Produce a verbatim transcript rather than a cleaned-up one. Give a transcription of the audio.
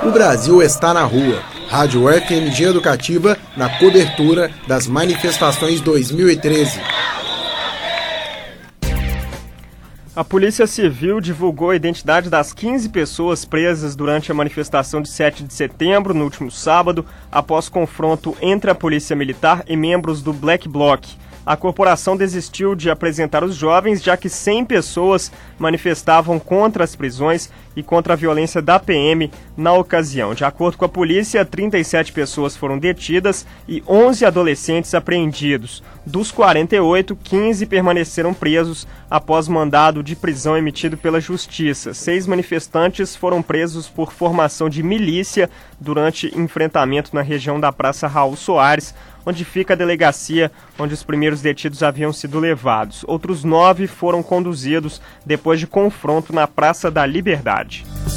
O Brasil está na rua. Rádio F M G Educativa na cobertura das manifestações dois mil e treze. A Polícia Civil divulgou a identidade das quinze pessoas presas durante a manifestação de sete de setembro, no último sábado, após confronto entre a Polícia Militar e membros do Black Bloc. A corporação desistiu de apresentar os jovens, já que cem pessoas manifestavam contra as prisões e contra a violência da P M na ocasião. De acordo com a polícia, trinta e sete pessoas foram detidas e onze adolescentes apreendidos. Dos quarenta e oito, quinze permaneceram presos após mandado de prisão emitido pela Justiça. Seis manifestantes foram presos por formação de milícia durante enfrentamento na região da Praça Raul Soares, onde fica a delegacia onde os primeiros detidos haviam sido levados. Outros nove foram conduzidos depois de confronto na Praça da Liberdade.